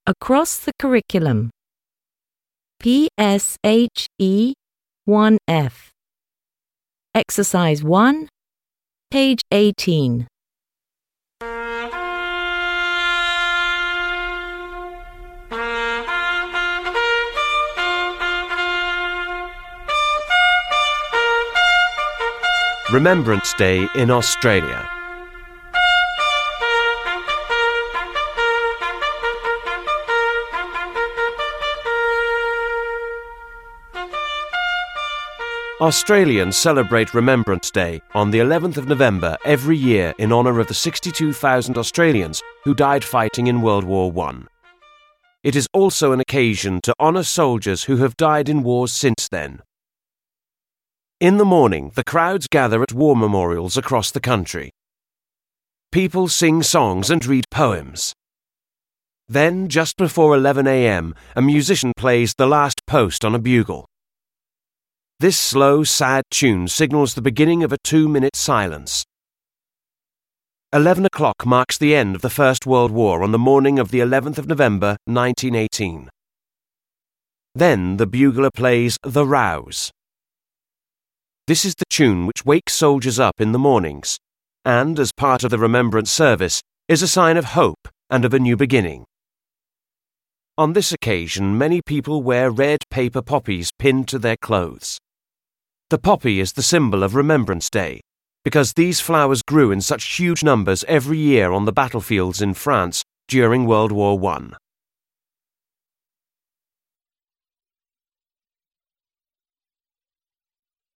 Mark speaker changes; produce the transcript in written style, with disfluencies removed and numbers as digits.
Speaker 1: Across the curriculum. PSHE 1F. Exercise 1, page 18.
Speaker 2: Remembrance Day in Australia. Australians celebrate Remembrance Day on the 11th of November every year in honour of the 62,000 Australians who died fighting in World War I. It is also an occasion to honour soldiers who have died in wars since then. In the morning, the crowds gather at war memorials across the country. People sing songs and read poems. Then, just before 11 a.m., a musician plays The Last Post on a bugle. This slow, sad tune signals the beginning of a 2-minute silence. 11 o'clock marks the end of the First World War on the morning of the 11th of November, 1918. Then the bugler plays The Rouse. This is the tune which wakes soldiers up in the mornings, and, as part of the remembrance service, is a sign of hope and of a new beginning. On this occasion, many people wear red paper poppies pinned to their clothes. The poppy is the symbol of Remembrance Day, because these flowers grew in such huge numbers every year on the battlefields in France during World War I.